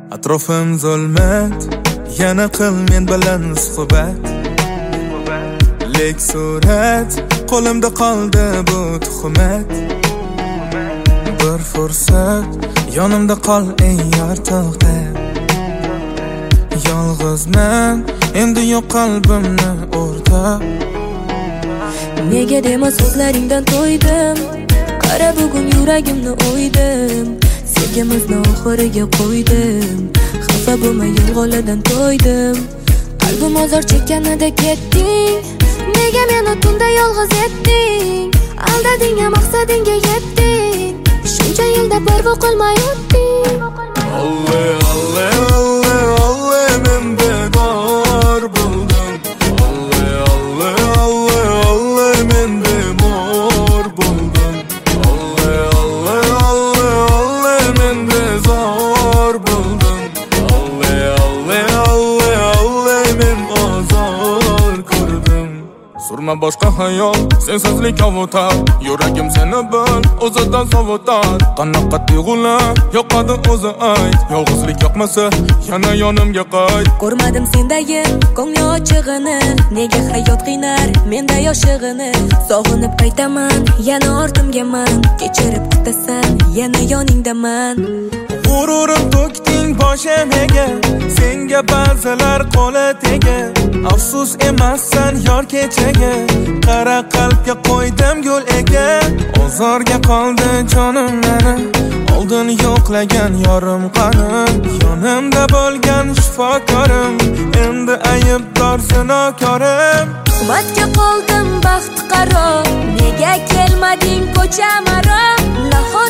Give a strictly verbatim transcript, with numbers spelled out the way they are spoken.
Atrofim zulmat, yana qil men bilan suhbat. Lek surat, qo'limda qoldi bu tuhmat. Bir fursat, yonimda qol ey yor to'xtab. Yolg'izman, endi yo'q qalbimni o'rtab. Nega dema so'zlaringdan to'ydim, qara bugun yuragimni o'ydim. Sevgimizni oxiriga qo'ydim, xafa bo'lma yolg'onlardan to'ydim. Qalbim ozor chekkanida ketding, nega meni tunda yolg'iz etding? Aldading, maqsadingga yetding, shuncha yilda parvo qilmay o'tding. Alle alle alle alle men bedor buldum. Alle alle alle alle men bemor buldum. Alle alle alle alle men bezor buldum. Alle alle alle alle men ozor ko'rdim. Surma boshqa hayol, sensizlik avutar. Yuragim seni bil, o'zidan sovutar. Qanaqa tuyg'ular yoqadi o'zi ayt. Yolg'izlik yoqmasa, yana yonimga qayt. Ko'rmadim sendagi ko'ngli ochig'ini, nega hayot qiynar menda yoshig'ini. Sog'inib qaytaman, yana ortimgaman. Kechirib kutasan, yana yoningdaman. G'ururim to'kding boshimga, senga ba'zilar qo'li tegar. Afsus emassan yor kechaga, qara qalbga qo'ydim gul ega. Ozorga qoldi jonim meni, oldin yo'qlagan yorim qani. Yonimda bo'lgan shifokorim, endi aybdor zinokorim. Tuhmatga qoldim baxt qaro, nega kelmading ko'chamaro? Nahot